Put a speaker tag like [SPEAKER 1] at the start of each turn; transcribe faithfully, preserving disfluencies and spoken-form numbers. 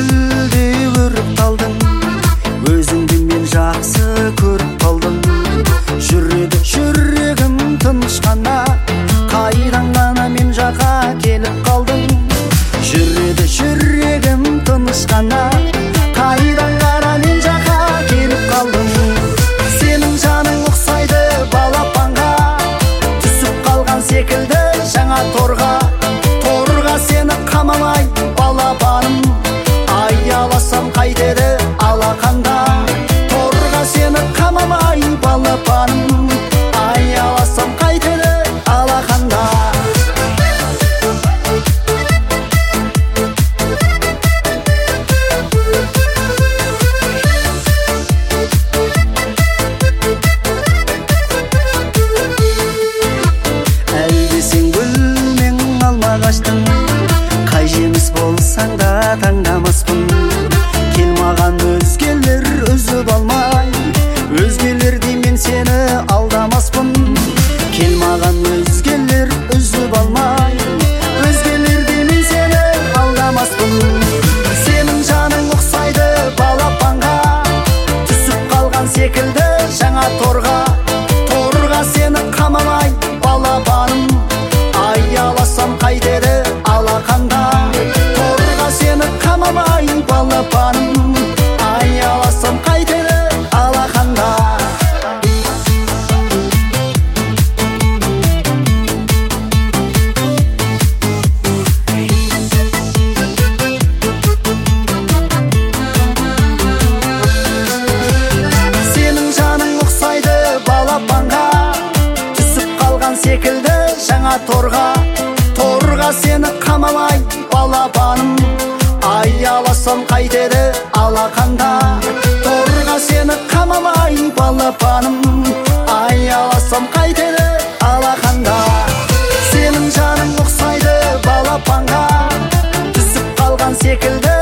[SPEAKER 1] гүлдей өріп қалдың, өзіңді мен жақсы көріп қалдым. Жүреді жүрегім тыныш қана, қайдан ғана мен жақа келіп қалдың. Жүреді жүрегім тыныш қана, қайдан ғана мен жақа келіп қалдың. Сенің жаның ұқсайды балапанға, түсіп қалған секілді жаңа торға. Торға сені қамамай балапаным, аяласам қайтеді алақанда. Торға сені қамамай балапаным, аяласам қайтеді алақанда. Әлде сен гүлмен алма қаштың, қай жеміс болсаң да таңдамаспын. Кел маған өзгелер үзіп алмай, өзгелердей мен сені алдамаспын. Кел маған өзгелер үзіп алмай, өзгелердей мен сені алдамаспын. Сенің жаның ұқсайды балапанға, түсіп қалған секілді жаңа торға. Торға сені қамамай балапаным, аяласам қайтеді алақанда. Торға сені қамамай балапаным, аяласам қайтеді алақанда. Сенің жаның ұқсайды балапанға, түсіп қалған секілді жаңа торға. Торға сені қамамай балапаным, аяласам қайтеді алақанда. Торға сені қамамай балапаным, аяласам қайтеді алақанда. Сенің жаның ұқсайды балапанға, түсіп қалған секілді